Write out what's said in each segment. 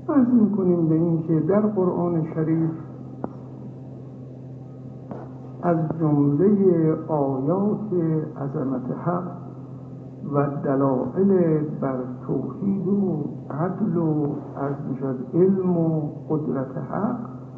عرض میکنیم به این که در قرآن شریف از جمله آیات عظمت حق و دلائل بر توحید و عدل و عرض میشد علم و قدرت حق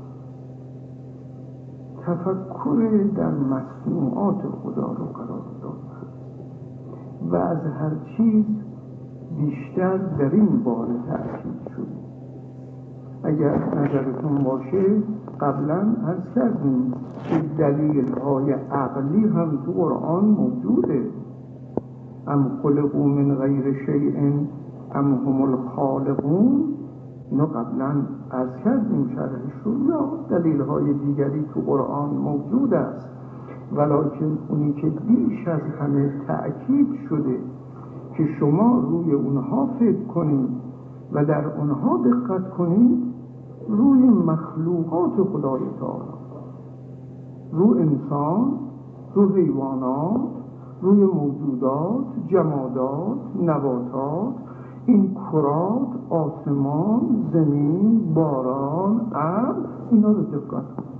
تفکر در مصنوعات خدا رو قرار داد و از هر چیز بیشتر در این باره تأکید شده. اگر نظرتون باشه قبلا عرض کردیم که دلیل‌های عقلی هم تو قرآن موجوده. ام خلقوا من غیر شیء ام هم الخالقون، اینو قبلا عرض کردیم شرحش رو. یا دلیل‌های دیگری تو قرآن موجود است، ولکن اونی که بیش از همه تأکید شده که شما روی اونها فکر کنید و در اونها دقت کنید، روی مخلوقات خدای تعالی، روی انسان، روی حیوانات، روی موجودات، جمادات، نباتات، این کرات، آسمان، زمین، باران، ابر، اینا رو دقت کنید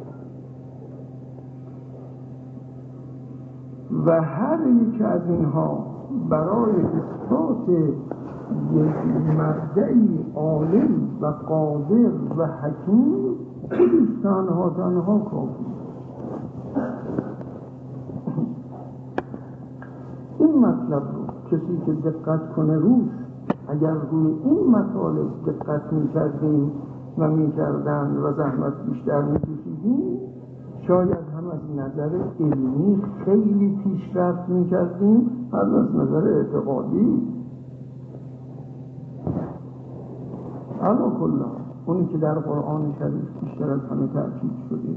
و هر یک از اینها برای اثبات یک مبدعی عالم و قادر و حکیم خودش تنها کافی. این مطلب رو کسی که دقت کنه روش، اگر روی این مطالب دقت می‌کردیم و می‌کردن و زحمت بیشتر می‌کشیدیم، شاید هم از نظر علمی خیلی پیشرفت می‌کردیم، هم از نظر اعتقادی. علا کلا اونی که در قرآن شریف بیشتر از همه تأکید شده،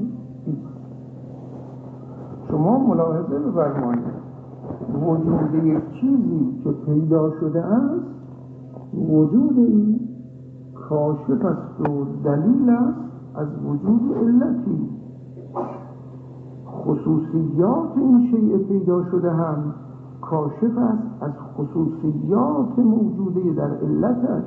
شما ملاحظه بفرمایید وجود یک چیزی که پیدا شده است وجود این کاشف است و دلیل است از وجود علتی. خصوصیات این شیء پیدا شده هم کاشف است از خصوصیات موجوده در علتش.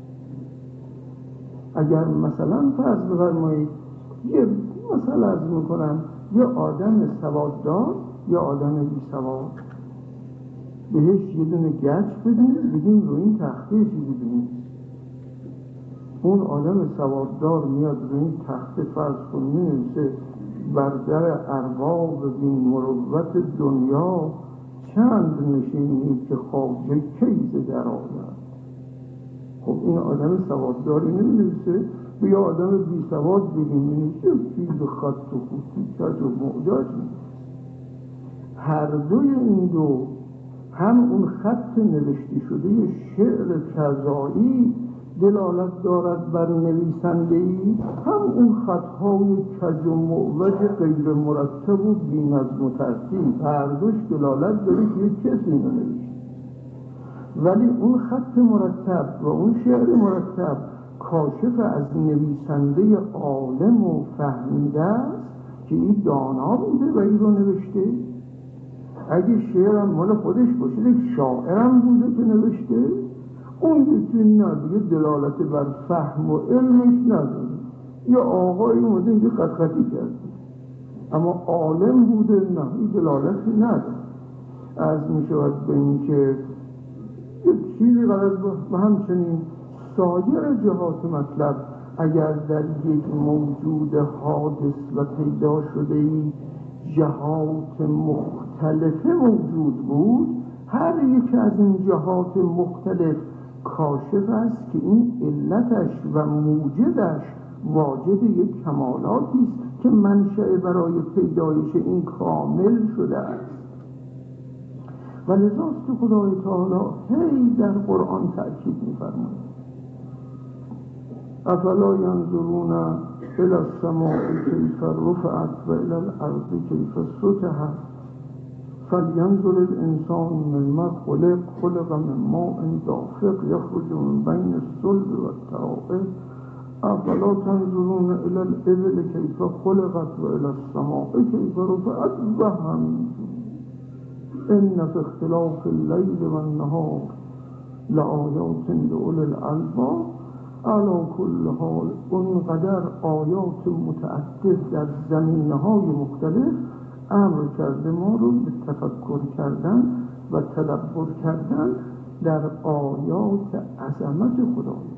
اگر مثلا فرض بفرمایید یه مثلا عرض میکنم یه آدم سواددار یا آدم بی سواد، بهش یه دونه گچ بدیم بگیم روی این تخته چیزی بنویس، اون آدم سواددار میاد روی این تخته فرض کن مینویسه بر در ارباب بین مروت دنیا چند نشینی که خواجه کیز در آید. خب این آدم سوادداری نمینویسه، به یه آدم بی سواد بگیم مینویسه چیز خط و خطی کج و معجاج نیست. هر دوی این دو، هم اون خط نوشته شده شعر کذایی دلالت دارد بر نویسنده‌ای، هم اون خطهای کج و معوج غیر مرتب و بی‌نظم و ترتیب، هر دوش دلالت داره که یک کسی اینو نوشته. ولی اون خط مرتب و اون شعر مرتب کاشف از نویسنده عالم و فهمیده است که این دانا بوده و این رو نوشته. اگه شعرم مال خودش باشه یک شاعرم بوده که نوشته، اون یکی نه دیگه دلالت بر فهم و علمش نداره، یا آقای اومده اینجا خطی کرده، اما عالم بوده نه این دلالتی نداره. از می شود به این که یک چیزی غرض و همچنین سایر جهات مطلب اگر در یک موجود حادث و پیدا شده ای جهات مختلف موجود بود، هر یک از این جهات مختلف کاشف است که این علتش و موجدش واجد یک کمالاتی است که منشأ برای پیدایش این کامل شده است. و لذاست که خدای تعالی هی در قرآن تأکید می‌فرماید افلا ینظرون الی السماء کیف رفعت و الی الارض کیف سطحت فلینظر الانسان مما خلق من ماء دافق یخرج من بین الصلب و الترائب افلا تنظرون الی الابل کیف خلقت و الی السماء کیف رفعت و همینجور ان فی اختلاف اللیل و النهار لآیات لأولی الالباب علی کل حال اونقدر آیات متعدد در زمینه‌های مختلف امر کرده ما رو به تفکر کردن و تدبر کردن در آیات عظمت خدای.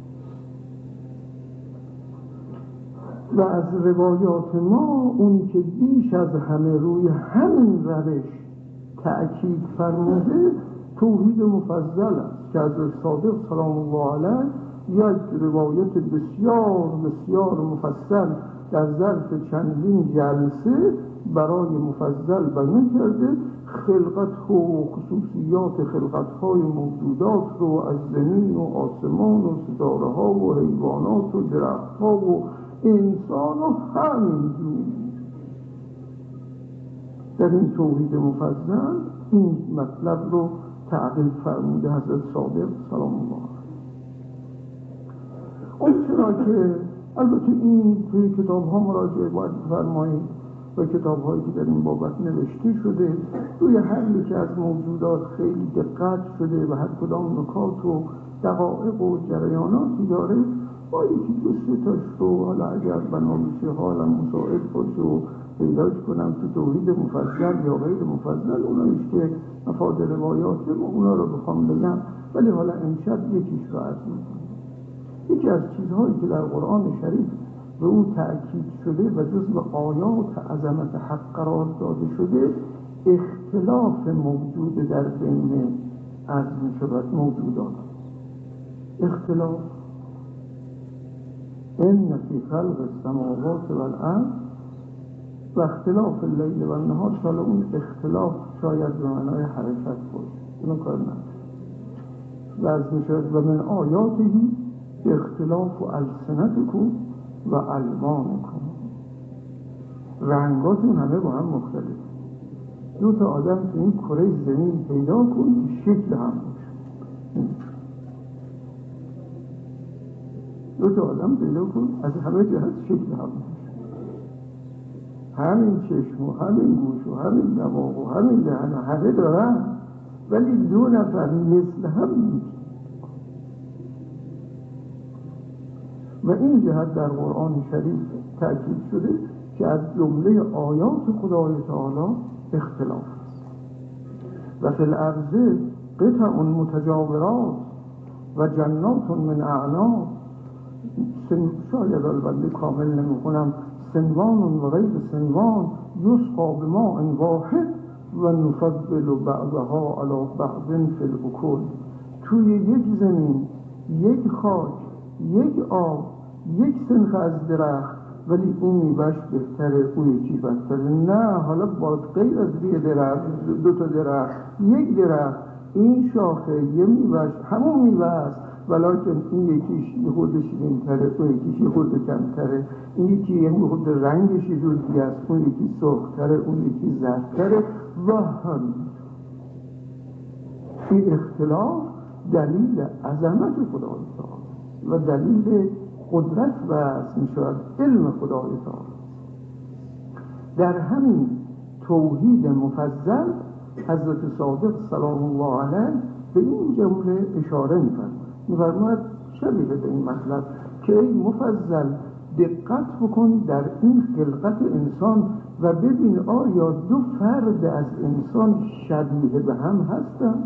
و از روایات ما اونی که بیش از همه روی همین روش تأکید فرموده توحید مفضل است که از صادق سلام الله علیه یک روایت بسیار بسیار مفصل در ظرف چندین جلسه برای مفضل بیان کرده، خلقت و خصوصیات خلقت‌های موجودات رو از زمین و آسمان و ستاره‌ها و حیوانات و درخت‌ها و انسان و همینجور در این توحید مفضل این مطلب رو تعقیب فرموده حضرت صادق سلام الله علیه. اون چرا که البته این توی کتاب ها مراجعه باید فرمایید و کتاب هایی که در این بابت نوشته شده روی هر یکی از موجودات خیلی دقت شده و هر کدام نکات و دقایق و جریاناتی داره. با یکی دو سه تاش رو حالا اگر بنا بشه حالم مساعد باشه و پیداش کنم تو توحید مفضل یا غیر مفضل اونایش که مفاد روایات ما اونا رو بخوام بگم، ولی حالا امشب یکیش رو عرض میکنم. یکی از چیزهایی که در قرآن شریف به اون تأکید شده و جزو آیات عظمت حق قرار داده شده اختلاف موجود در بین از میشود موجودات. اختلاف ان فی خلق السماوات والارض و اختلاف اللیل و النهار. حالا اون اختلاف شاید به معنای حرکت باشه، اینو کار نداره. و از میشود و من آیاتی اختلاف و السنتکم و الوانکم. رنگاتون همه با هم مختلف. دو تا آدم تو این کره زمین پیدا کن که شکل هم باشه. دو تا آدم پیدا کن از همه جهت شکل هم باشه. همین چشم و همین گوش و همین دماغ و همین دهن همه دارن، ولی دو نفر مثل هم نیست. و این جهت در قرآن شریف تأکید شده که از جمله آیات خدای تعالی اختلاف است. و فی الارض قطع متجاورات و جنات من اعناب. شاید البته کامل نمی‌کنم. صنوان و غیر صنوان یسقا بماء واحد و نفضل بعضها علی بعض فی الاکل. توی یک زمین، یک خاک، یک آب، یک سنخ از درخت، ولی این میوهش بهتره اون یکی بدتره. نه، حالا باید غیر از یه درخت، دو تا درخت، یک درخت، این شاخه یه میوهش همون میوه است، ولیکن این یکیش یه خود شیرین تره، اون یکیش یه خود کم تره، این یکی یه خود رنگش یه جور دیگه است، اون یکی سرخ تره، اون یکی زرد تره و همین. این اختلاف دلیل عظمت خدای تعالی و دلیل قدرت و میشود علم خدای تعالی. در همین توحید مفضل حضرت صادق سلام الله علیه به این جمله اشاره می‌فرماید شبیه به این مطلب که ای مفضل دقت بکن در این خلقت انسان و ببین آیا دو فرد از انسان شبیه به هم هستند؟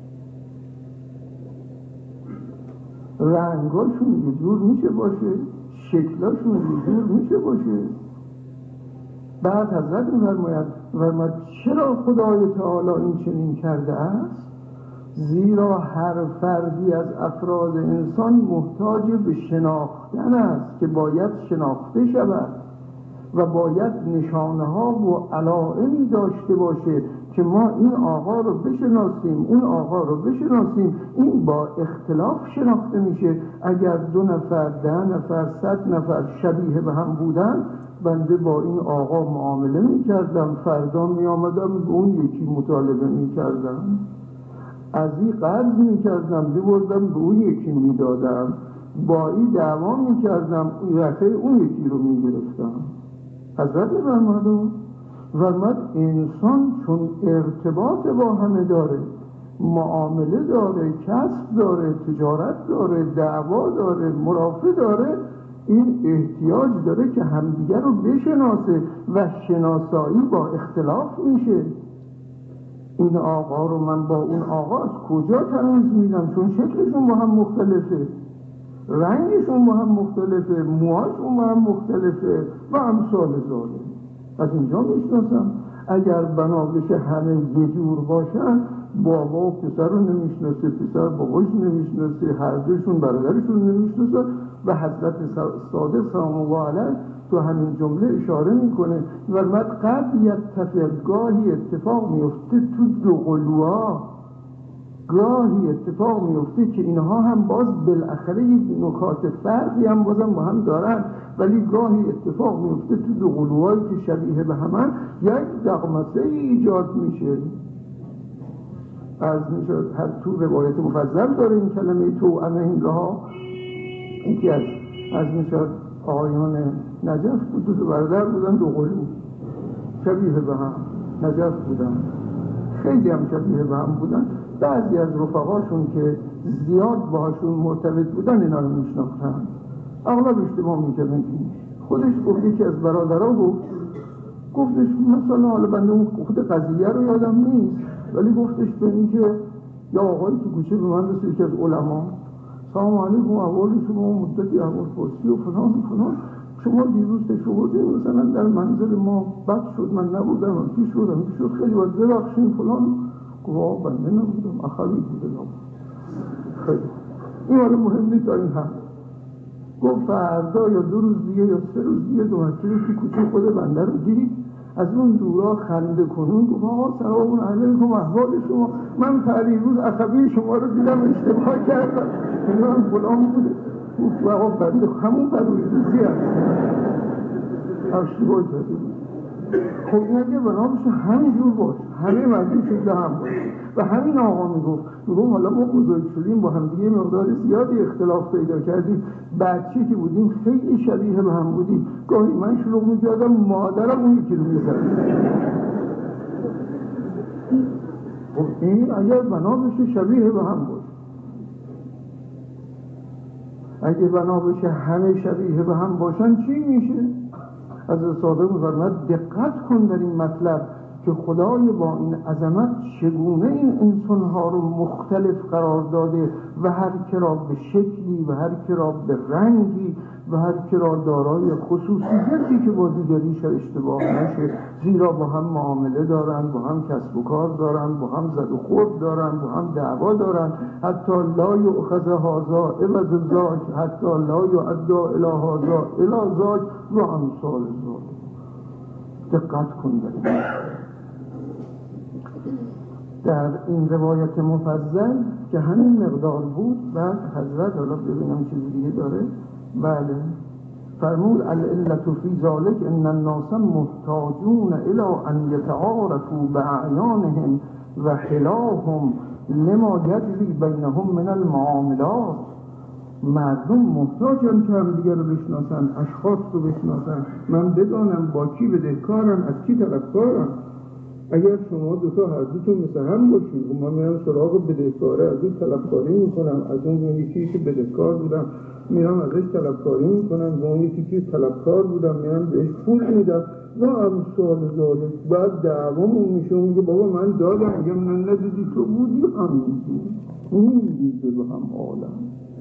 رنگاشون یه جور میشه باشه، شکلاشون یه جور میشه باشه. بعد حضرت می‌فرماید چرا خدای تعالی این چنین کرده است؟ زیرا هر فردی از افراد انسان محتاج به شناختن است که باید شناخته شود و باید نشانه ها و علائمی داشته باشه که ما این آقا رو بشناسیم، اون آقا رو بشناسیم. این با اختلاف شناخته میشه. اگر 2 نفر، 10 نفر، 100 نفر شبیه به هم بودن، بنده با این آقا معامله میکردم، فردا میامدم به اون یکی مطالبه میکردم، از این قرض میکردم ببردم به اون یکی میدادم، با این دعوا میکردم یخه اون یکی رو میگرفتم. حضرت فرمود انسان چون ارتباط با همه داره معامله داره، کسب داره، تجارت داره، دعوا داره، مرافع داره، این احتیاج داره که همدیگر رو بشناسه و شناسایی با اختلاف میشه. این آقا رو من با اون آقا از کجا تمیز میدم؟ چون شکلشون با هم مختلفه، رنگشون با هم مختلفه، موهاشون با هم مختلفه و امثال ذالک. از اینجا میشناسم. اگر بنا بشه همه یه جور باشن، بابا و پسر رو نمیشناسه، پسر باباش نمیشناسه، هر دوشون برادرشون نمیشناسه. و حضرت صادق سلام الله علیه تو همین جمله اشاره میکنه و قد یتفق، گاهی اتفاق میفته تو دو قلوها، گاهی اتفاق میفته که اینها هم باز بالاخره یک نکات فرقی هم بازم با هم دارن، ولی گاهی اتفاق میفته تو دو قلوهایی که شبیه به همن یک دغمسه ایجاد میشه. از میشد هر تو روایت مفضل داره این کلمه توأمه اینها. یکی از میشد آقایان نجف بود، دو برادر بودن، دو قلو شبیه به هم نجف بودن، خیلی هم شبیه به هم بودن. بعضی از رفقاشون که زیاد باهاشون مرتبط بودن اینا رو میشناختن، اغلب اشتباه میکردن. خودش گفت، یکی از برادرها گفتش مثلا، حالا بنده اون خود قضیه رو یادم نیست، ولی گفتش به این که یا آقایی تو گوشه به من رسید که از علما، سلام علیکم، احوال شما، مدتی احوال پرسی و فلان و فلان، شما دیروز تشوردی مثلا در منزل ما بد شد، من نبودم، من پیش شد خیلی باید ببخشین فلان. گفت بنده نبودم، اخوی بوده. خیلی این حالا مهم نیست تا این هم. گفت فردا یا 2 روز دیگه یا 3 روز دیگه دو مرتبه تو کوچه خود بنده رو دید، از اون دورا خنده کنون گفت آقا سلام علیکم، احوال شما، من پریروز اخوی شما رو دیدم، اشتباه کردم، من فلان بوده. گفت آقا بنده همون پریروزی هست، اشتباه کرده. خب این اگه بنابشه همینجور باش، همه مجلس شده هم باش. و همین آقا میگفت حالا ما بزرگ شدیم، با هم دیگه مقدار زیادی اختلاف پیدا کردیم، بچه که بودیم خیلی شبیه به هم بودیم، گاهی من شلوغ میکردم، مادرم اون یکی رو میزد. خب این اگر بنابشه شبیه به هم باش، اگه بنابشه همه شبیه به هم باشن چی میشه؟ از صادق می‌فرماید دقت کن در این مطلب که خدای با این عظمت چگونه این انسانها رو مختلف قرار داده و هر که را به شکلی و هر که را به رنگی و هر که را دارای خصوصیتی که با دیگریش اشتباه نشه، زیرا با هم معامله دارن، با هم کسب و کار دارن، با هم زد و خورد دارن، با هم دعوا دارن، حتی لا یؤخذ هذا عوض ذاک، حتی لا یؤدى الی هذا الی ذاک و امثال ذاک. دقت کن در این روایت مفضل که همین مقدار بود. بعد حضرت، حالا ببینم چیز دیگه داره، بله، فرمود العلة فی ذلک ان الناس محتاجون الی ان یتعارفوا باعیانهم و خلافهم لما یجری بینهم من المعاملات. مردم محتاجن که هم دیگر رو بشناسن، اشخاص رو بشناسن، من بدانم با کی بدهکارم، از کی طلبکارم. اگر شما دوتا هر دوتون مثل هم باشید و من میرم سراغ بدهکاره، از اون طلبکاری میکنم، از اون یکی که بدهکار بودم میرم ازش طلبکاری میکنم، و اون یکی که طلبکار بودم میرم بهش پول میدم و امثال ذالک. بعد دعوامون میشه، میگه بابا من دادم، میگم من ندیدی تو بودی، همین اون دیده به هم عالم.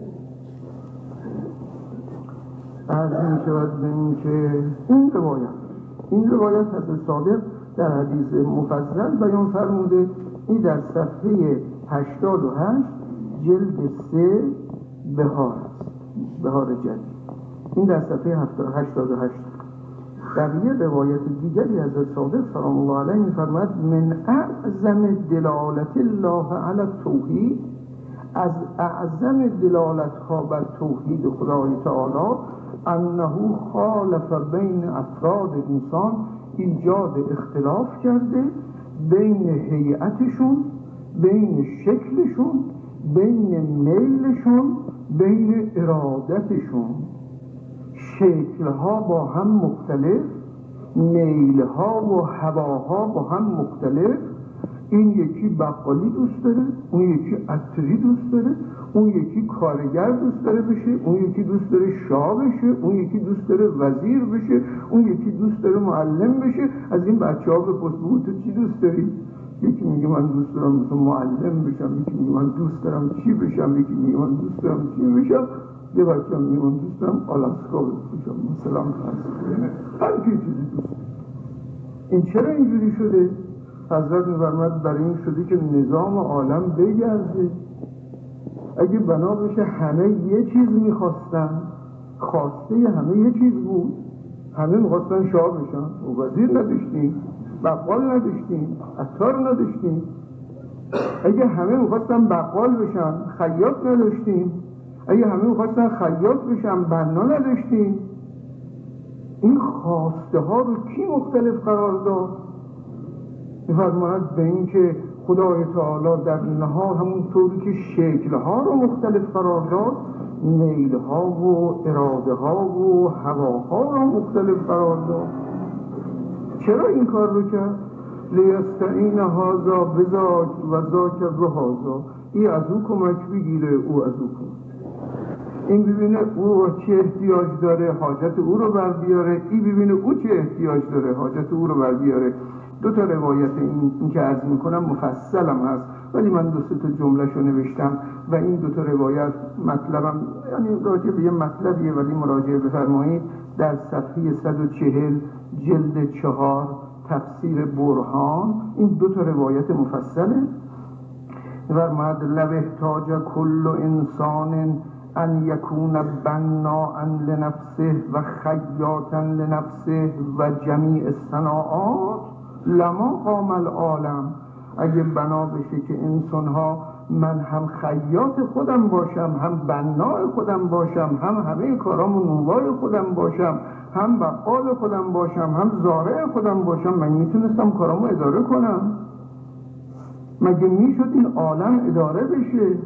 از این شود به این که این روایت حضرت صادق در حدیث مفصل بیان فرموده. این در صفحه 88 جلد 3 بهار است، بهار جدید. این در صفحه 88. در یه روایت دیگری حضرت صادق سلام الله علیه می‌فرماید من اعظم دلالت الله علی التوحید، از اعظم دلالت ها بر توحید خدای تعالی انه خالف بین افراد انسان، ایجاد اختلاف کرده بین هیئتشون، بین شکلشون، بین میلشون، بین ارادتشون. شکلها با هم مختلف، میلها و هواها با هم مختلف، این یکی بقالی دوست داره، اون یکی عطاری دوست داره، اون یکی کارگر دوست داره بشه، اون یکی دوست داره شاه بشه، اون یکی دوست داره وزیر بشه، اون یکی دوست داره معلم بشه. از این بچه‌ها بپرس بگو تو چی دوست داری؟ یکی میگه من دوست دارم مثلا معلم بشم، یکی میگه من دوست دارم چی بشم، یکی میگه من دوست دارم چی بشم. یه بچه هم میگه من دوست دارم آلاسکا بشم مثلا. هر کی چیزی دوست. این چرا اینجوری شده؟ حضرت می‌فرماید برای این شده که نظام عالم بگرده. اگه بنا بشه همه یه چیز میخواستن، خواسته همه یه چیز بود، همه میخواستن شاه بشن و وزیر نداشتیم، بقال نداشتیم، عطار نداشتیم. اگه همه میخواستن بقال بشن خیاط نداشتیم، اگه همه میخواستن خیاط بشن بنا نداشتیم. این خواسته ها رو کی مختلف قرار داد؟ می‌فرماید به این که خدای تعالی در نهار همونطوری که شکل‌ها رو مختلف قرار داد، میل‌ها و اراده‌ها و هواها رو مختلف قرار داد. چرا این کار رو کرد؟ لیستعین هذا بذاک و ذاک بهذا. این از او کمک بگیره، او از او کمک. این ببینه او چه احتیاج داره، حاجت او رو بر بیاره، این ببینه او چه احتیاج داره، حاجت او رو بر بیاره. دو تا روایت این که عرض میکنم مفصلم هست، ولی من دو سه تا جمله‌شو نوشتم و این دو تا روایت مطلبم یعنی راجع به یه مطلبیه، ولی مراجعه بفرمایید در صفحه 140 جلد 4 تفسیر برهان این دو تا روایت مفصله. فرماید لو احتاج کل انسان ان یکون بناء لنفسه و خیاطا لنفسه و جمیع الصناعات لما قام العالم. اگه بنا بشه که انسان‌ها من هم خیاط خودم باشم، هم بناء خودم باشم، هم همه کارامو نوای خودم باشم، هم بقال خودم باشم، هم زارع خودم باشم، من میتونستم کارامو اداره کنم؟ مگه میشد این عالم اداره بشه؟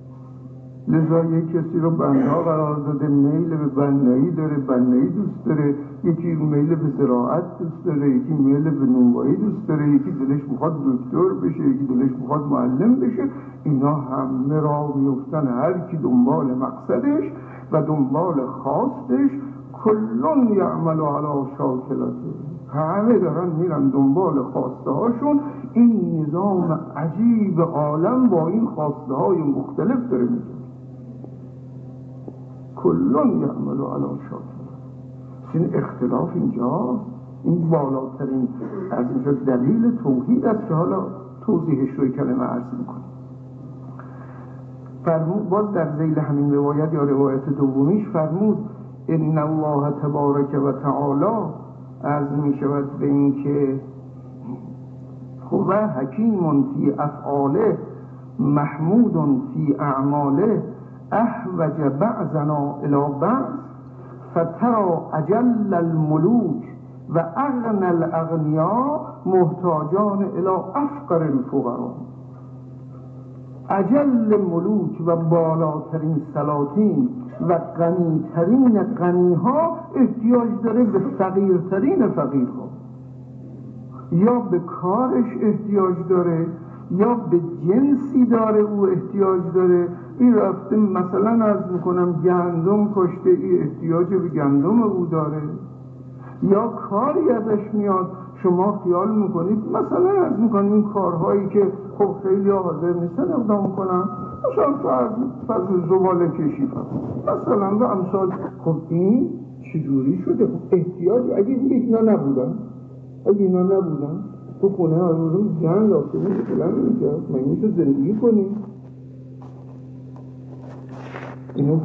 لذا یک کسی رو بنا قرار داده، میل به بنایی داره، بنایی دوست داره، یکی میل به زراعت دوست داره، یکی میل به نونوایی دوست داره، یکی دلش میخواد دکتر بشه، یکی دلش میخواد معلم بشه. اینا همه را میفتن هر کی دنبال مقصدش و دنبال خواستش. کلون یعمل علی شاکلته، همه دارن میرن دنبال خواسته هاشون. این نظام عجیب عالم با این خواسته های مختلف داره میشه. کلون یعمل علی شاکلته. این اختلاف اینجا این بالاترین از اینجا دلیل توحید است که حالا توضیحش روی کلمه عرض میکنیم. فرمود باز در ذیل همین روایت یا روایت دومیش فرمود ان الله تبارک و تعالی عرض می شود به این که هو حکیم فی افعاله محمود فی اعماله احوج بعضنا الی بعض فترى اجل الملوک و اغنى الاغنیاء محتاجان الی افقر الفقراء. اجل ملوک و بالاترین سلاطین و غنیترین غنیها احتیاج داره به فقیرترین فقیرها، یا به کارش احتیاج داره یا به جنسی داره او احتیاج داره. این رفته مثلا عرض میکنم گندم کشته، این احتیاج به گندم او داره، یا کاری ازش میاد شما خیال میکنید مثلا عرض میکنم این کارهایی که خب خیلی حاضر نیستن اقدام کنن، مثلا فرض زباله کشی مثلا و امثال. خب این چجوری شده؟ خب احتیاج اگه اینا نبودن، تو خونه آروم جنگ آفته میشه کلم میکرد، من میشه زندگی کنیم. اینو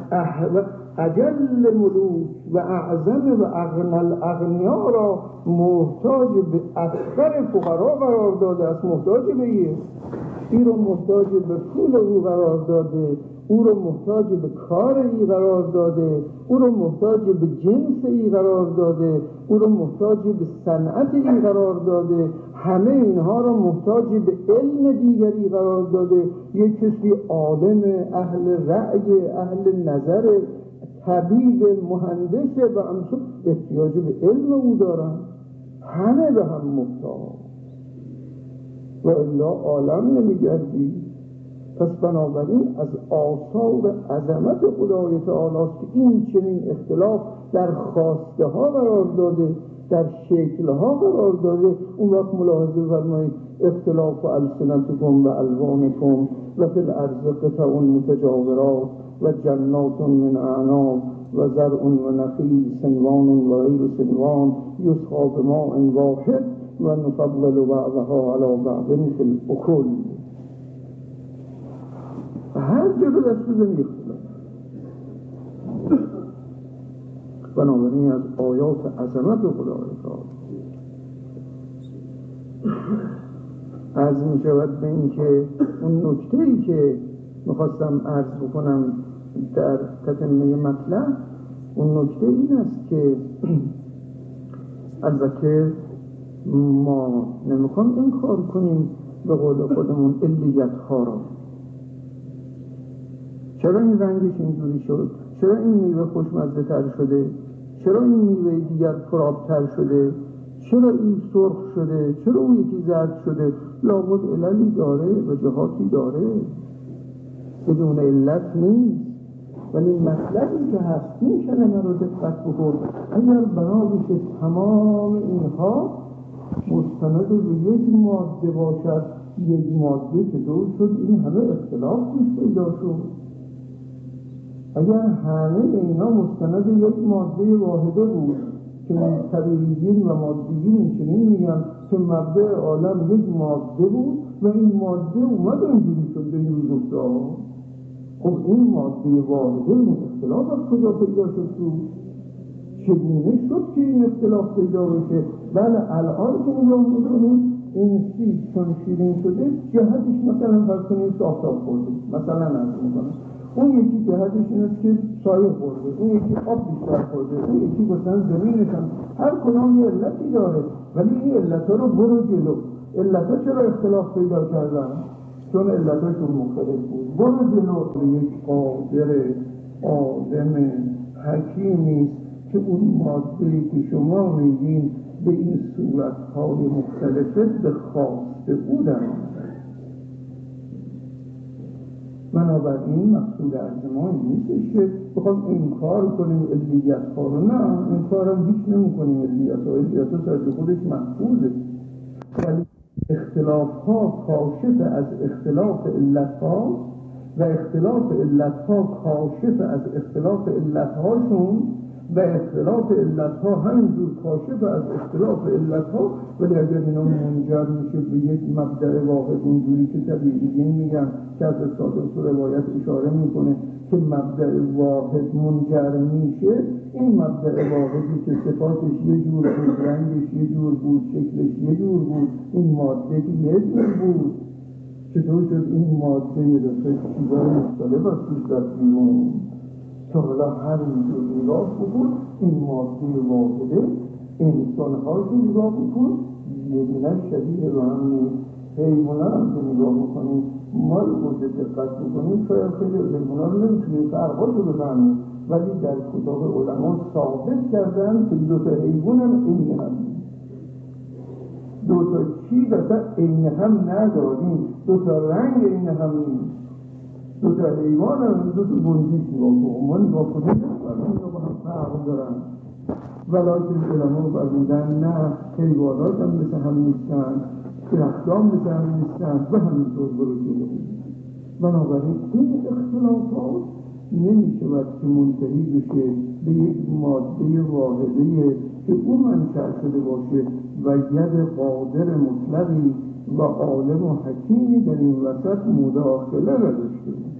اجل ملوک و اعظم و اغنى الاغنیا را محتاج به افقر فقرا قرار داده است. محتاج به این رو محتاج به پول او قرار داده، او رو محتاج به کار ای قرار داده، او رو محتاج به جنس ای قرار داده، او رو محتاج به صنعت ای قرار داده، همه اینها رو محتاج به علم دیگری قرار داده. یک کسی عالم، اهل رأی، اهل نظر، طبیب، مهندس و امثال احتیاج به علم او دارن. همه به هم محتاج. و الا عالم نمیگردی. پس بنابراین از آثار عظمت خدای تعالی است که این چنین اختلاف در خواسته ها قرار داده، در شکل ها قرار داده. اون وقت ملاحظه فرمایید اختلاف السنتکم و الوانکم و فی الارض قطع متجاورات و جنات من اعناب و زرع و نخیل صنوان و غیر صنوان یسقی بماء واحد و نفضل بعضها علی بعض فی الاکل. هر جا به دست بزنی اختلاف. بنابراین از آیات عظمت خدای تعالی عرض می شود به این که اون نکته‌ای که میخواستم عرض بکنم در تتمه مطلب، اون نکته این است که البته ما نمیخوام این کار کنیم به قول خودمون علیت ها را. چرا این رنگش اینجوری شد؟ چرا این میوه خوشمزه تر شده؟ چرا این میوه دیگر پرآبتر شده؟ چرا این سرخ شده؟ چرا اون یکی زرد شده؟ لابد عللی داره و جهاتی داره، بدون علت نیست. ولی مطلبی که هست این کلمه رو دقت بکن، اگر بنا بشه تمام اینها مستند به یک ماده باشد، یک ماده چطور شد این همه اختلاف توش پیدا شد؟ اگر همه اینا مستند یک ماده واحده بود که طبیعیین و مادیین چنین میگن که مبدأ عالم یک ماده بود و این ماده اومد اینجوری شد به این روز افتاد. خب این ماده واحده این اختلاف از کجا پیدا شد تو؟ چگونه شد که این اختلاف پیدا بشه؟ بله الان که نگاه میکنیم این سیب چون شیرین شده جهتش مثلا فرض کنید آفتاب خورده، مثلا عرض میکنم، اون یکی جهتش این است که سایه خورده، اون یکی آب بیشتر خورده، اون یکی مثلا زمینش هم، هر کدام یه علتی داره. ولی این علتها رو برو جلو. علتها چرا اختلاف پیدا کردن؟ چون علتاشون مختلف بود. برو جلو. یک قادر آدم حکیمی که اون ماده‌ای که شما میگین به این صورت‌های مختلفه به خواسته بودن. بنابراین مقصود از ما این نیستش که بخوام انکار کنیم علیت‌ها رو، نه، انکار هم هیچ نمی‌کنیم علیت‌ها سر خودش محفوظه. ولی اختلاف‌ها کاشف از اختلاف علت‌ها و اختلاف علت‌ها کاشف از اختلاف علت‌هاشون و اختلاف علت‌ها همینجور کاشف از اختلاف علت‌ها. ولی اگر اینا منجر میشه به یک مبدأ واحد، اونجوری که طبیعیین میگن که از صادق تو روایت اشاره میکنه که مبدأ واحد منجر میشه، این مبدأ واحدی که صفاتش یه جور بود، رنگش یه جور بود، شکلش یه جور بود، این ماده که یه جور بود، چطور شد این ماده یه دفعه چیزای مختلف از توش در بیرون؟ تا حالا همینجور نگاه بکن، این ماده واحده انسان‌ها رو نگاه بکن، یه دونه شبیه به هم نیست. حیوانات هم که نگاه بکنیم، ما رو خود دقت بکنیم، شاید خیلی حیوانات رو نمیتونیم فرقات رو بفهمیم، ولی در کتاب علما ثابت کردن که دو تا حیوان هم عین هم نیست. دو تا چیز اصلا عین هم نداریم، دو تا رنگ عین هم نیست. دو تا حیوان هم دو تا بندیش نگاه کنیم، ما نگاه کنیم این رو با هم فرق دارن. ولیکن علما فرمودن نه، حیوانات هم مثل هم نیستن، درختان مثل هم نیستن و همینطور برو جلو. بنابراین این اختلافات نمیشود که منتهی بشه به یک ماده واحده که او منشأ شده باشه و ید قادر مطلقی و عالم و حکیمی در این وسط مداخله نداشته.